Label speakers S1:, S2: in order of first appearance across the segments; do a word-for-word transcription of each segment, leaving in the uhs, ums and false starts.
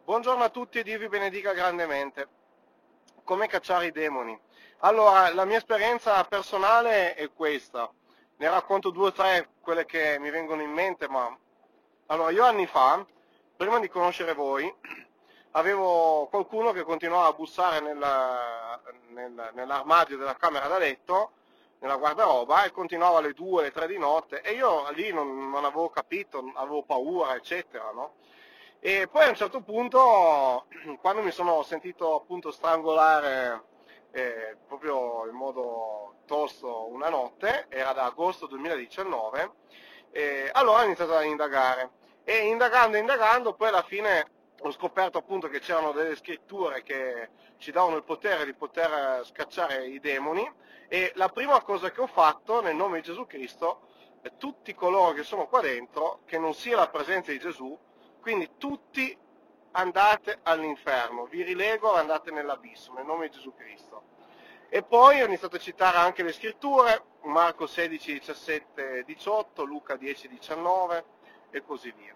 S1: Buongiorno a tutti e Dio vi benedica grandemente. Come cacciare i demoni? Allora, la mia esperienza personale è questa. Ne racconto due o tre, quelle che mi vengono in mente, ma... Allora, io anni fa, prima di conoscere voi, avevo qualcuno che continuava a bussare nella- nel- nell'armadio della camera da letto, nella guardaroba, e continuava alle due, alle tre di notte, e io lì non, non avevo capito, avevo paura, eccetera, no? E poi a un certo punto, quando mi sono sentito appunto strangolare eh, proprio in modo tosto una notte, era da agosto duemiladiciannove, e allora ho iniziato a indagare. E indagando, indagando, poi alla fine ho scoperto appunto che c'erano delle scritture che ci davano il potere di poter scacciare i demoni, e la prima cosa che ho fatto nel nome di Gesù Cristo, è tutti coloro che sono qua dentro, che non sia la presenza di Gesù, quindi tutti andate all'inferno, vi rilego, andate nell'abisso, nel nome di Gesù Cristo. E poi ho iniziato a citare anche le scritture, Marco sedici, diciassette, diciotto, Luca dieci, diciannove e così via.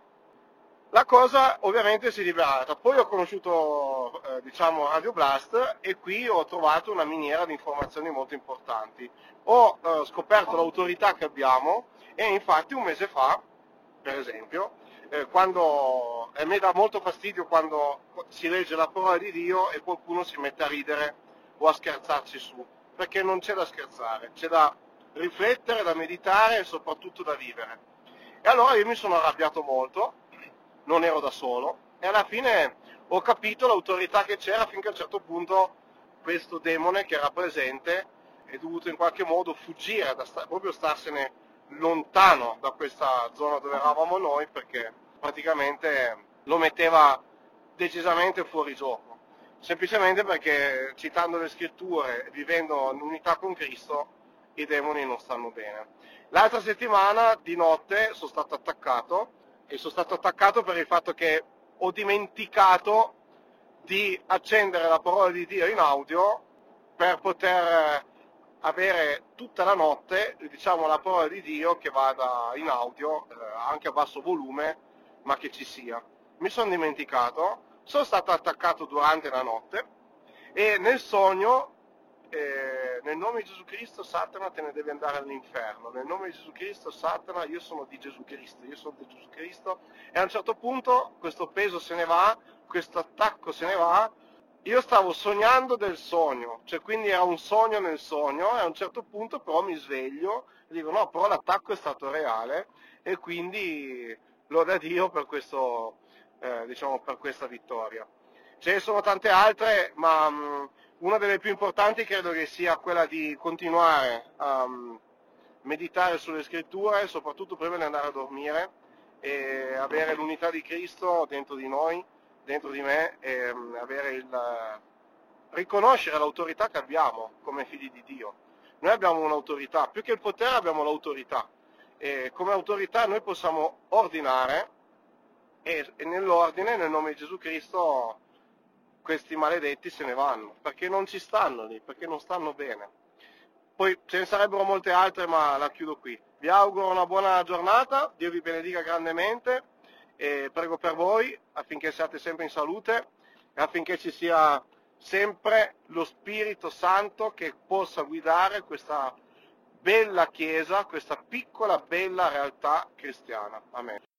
S1: La cosa ovviamente si è liberata. Poi ho conosciuto eh, diciamo Radio Blast, e qui ho trovato una miniera di informazioni molto importanti. Ho eh, scoperto l'autorità che abbiamo, e infatti un mese fa, per esempio, eh, quando e mi dà molto fastidio quando si legge la parola di Dio e qualcuno si mette a ridere o a scherzarci su, perché non c'è da scherzare, c'è da riflettere, da meditare e soprattutto da vivere. E allora io mi sono arrabbiato molto, non ero da solo, e alla fine ho capito l'autorità che c'era, finché a un certo punto questo demone che era presente è dovuto in qualche modo fuggire, da sta- proprio starsene lontano da questa zona dove eravamo noi, perché praticamente lo metteva decisamente fuori gioco. Semplicemente perché, citando le scritture, vivendo in unità con Cristo, i demoni non stanno bene. L'altra settimana di notte sono stato attaccato, e sono stato attaccato per il fatto che ho dimenticato di accendere la parola di Dio in audio per poter avere tutta la notte, diciamo, la parola di Dio che vada in audio, eh, anche a basso volume, ma che ci sia. Mi sono dimenticato, sono stato attaccato durante la notte, e nel sogno, eh, nel nome di Gesù Cristo, Satana, te ne devi andare all'inferno. Nel nome di Gesù Cristo, Satana, io sono di Gesù Cristo, io sono di Gesù Cristo. E a un certo punto questo peso se ne va, questo attacco se ne va. Io stavo sognando del sogno, cioè quindi era un sogno nel sogno, e a un certo punto però mi sveglio e dico no, però l'attacco è stato reale, e quindi loda Dio per questo, eh, diciamo, per questa vittoria. Ce ne sono tante altre, ma mh, una delle più importanti credo che sia quella di continuare a mh, meditare sulle scritture, soprattutto prima di andare a dormire, e avere l'unità di Cristo dentro di noi, dentro di me, e mh, avere il, riconoscere l'autorità che abbiamo come figli di Dio. Noi abbiamo un'autorità, più che il potere abbiamo l'autorità, e come autorità noi possiamo ordinare, e, e nell'ordine, nel nome di Gesù Cristo, questi maledetti se ne vanno, perché non ci stanno lì, perché non stanno bene. Poi ce ne sarebbero molte altre, ma la chiudo qui. Vi auguro una buona giornata, Dio vi benedica grandemente, e prego per voi affinché siate sempre in salute, e affinché ci sia sempre lo Spirito Santo che possa guidare questa bella Chiesa, questa piccola bella realtà cristiana. Amen.